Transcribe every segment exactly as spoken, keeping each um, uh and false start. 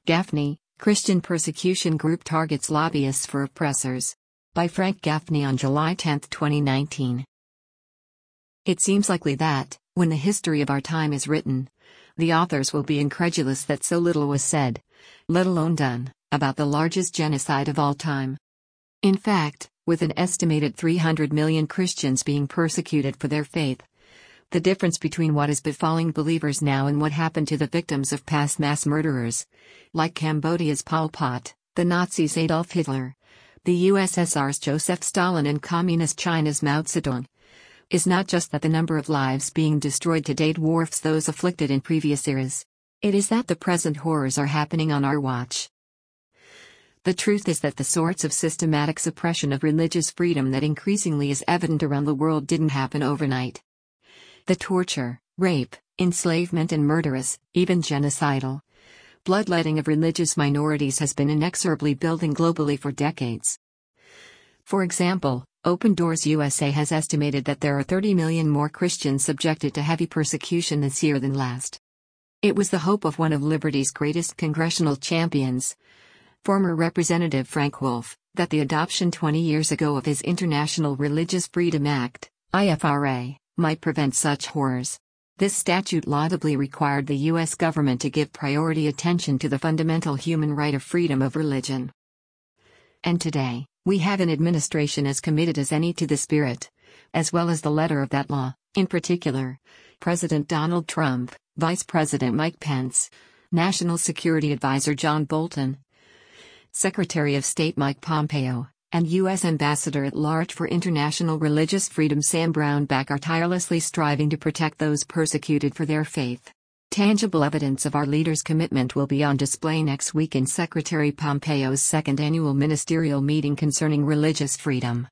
Gaffney, Christian Persecution Group Targets Lobbyists for Oppressors. By Frank Gaffney on July tenth, twenty nineteen. It seems likely that, when the history of our time is written, the authors will be incredulous that so little was said, let alone done, about the largest genocide of all time. In fact, with an estimated three hundred million Christians being persecuted for their faith, the difference between what is befalling believers now and what happened to the victims of past mass murderers, like Cambodia's Pol Pot, the Nazis' Adolf Hitler, the U S S R's Joseph Stalin and Communist China's Mao Zedong, is not just that the number of lives being destroyed today dwarfs those afflicted in previous eras. It is that the present horrors are happening on our watch. The truth is that the sorts of systematic suppression of religious freedom that increasingly is evident around the world didn't happen overnight. The torture, rape, enslavement and murderous, even genocidal, bloodletting of religious minorities has been inexorably building globally for decades. For example, Open Doors U S A has estimated that there are thirty million more Christians subjected to heavy persecution this year than last. It was the hope of one of liberty's greatest congressional champions, former Representative Frank Wolf, that the adoption twenty years ago of his International Religious Freedom Act, I F R A, might prevent such horrors. This statute laudably required the U S government to give priority attention to the fundamental human right of freedom of religion. And today, we have an administration as committed as any to the spirit, as well as the letter of that law, in particular, President Donald Trump, Vice President Mike Pence, National Security Advisor John Bolton, Secretary of State Mike Pompeo, and U S Ambassador at Large for International Religious Freedom Sam Brownback are tirelessly striving to protect those persecuted for their faith. Tangible evidence of our leaders' commitment will be on display next week in Secretary Pompeo's second annual ministerial meeting concerning religious freedom.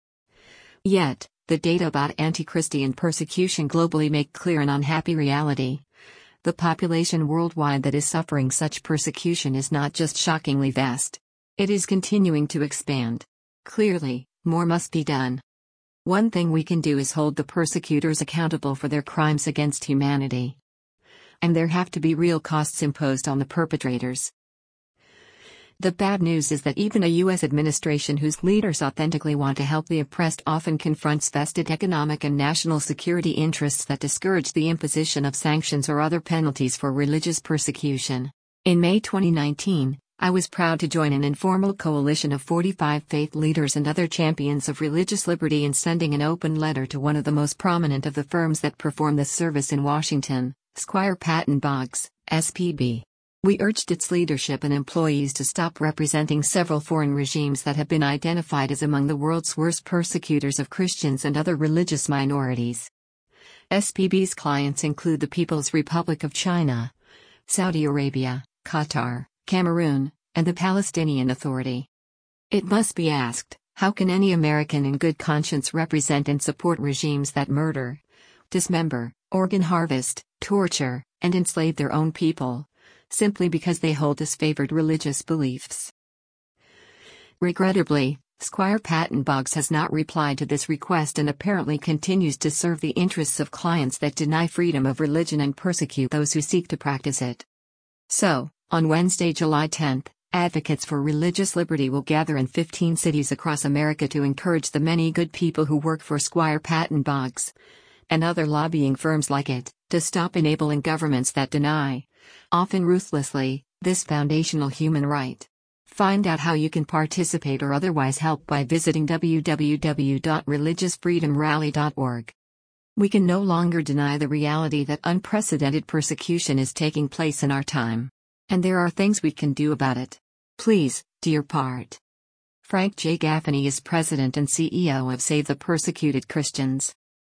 Yet, the data about anti-Christian persecution globally make clear an unhappy reality. The population worldwide that is suffering such persecution is not just shockingly vast. It is continuing to expand. Clearly, more must be done. One thing we can do is hold the persecutors accountable for their crimes against humanity. And there have to be real costs imposed on the perpetrators. The bad news is that even a U S administration whose leaders authentically want to help the oppressed often confronts vested economic and national security interests that discourage the imposition of sanctions or other penalties for religious persecution. In May twenty nineteen, I was proud to join an informal coalition of forty-five faith leaders and other champions of religious liberty in sending an open letter to one of the most prominent of the firms that perform this service in Washington, Squire Patton Boggs, S P B. We urged its leadership and employees to stop representing several foreign regimes that have been identified as among the world's worst persecutors of Christians and other religious minorities. S P B's clients include the People's Republic of China, Saudi Arabia, Qatar, Cameroon, and the Palestinian Authority. It must be asked, how can any American in good conscience represent and support regimes that murder, dismember, organ harvest, torture, and enslave their own people, simply because they hold disfavored religious beliefs? Regrettably, Squire Patton Boggs has not replied to this request and apparently continues to serve the interests of clients that deny freedom of religion and persecute those who seek to practice it. So, on Wednesday, July tenth, advocates for religious liberty will gather in fifteen cities across America to encourage the many good people who work for Squire Patton Boggs and other lobbying firms like it to stop enabling governments that deny, often ruthlessly, this foundational human right. Find out how you can participate or otherwise help by visiting w w w dot religious freedom rally dot org. We can no longer deny the reality that unprecedented persecution is taking place in our time. And there are things we can do about it. Please, do your part. Frank J. Gaffney is President and C E O of Save the Persecuted Christians.